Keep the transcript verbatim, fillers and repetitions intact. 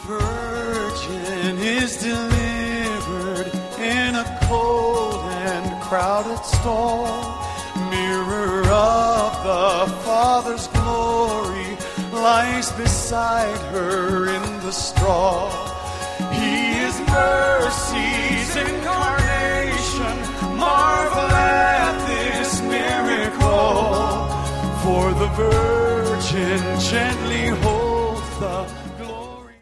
virgin is delivered in a cold and crowded stall. Mirror of the Father's glory lies beside her in the straw. He is mercy's incarnation. Marvel at this miracle. For the virgin gently holds the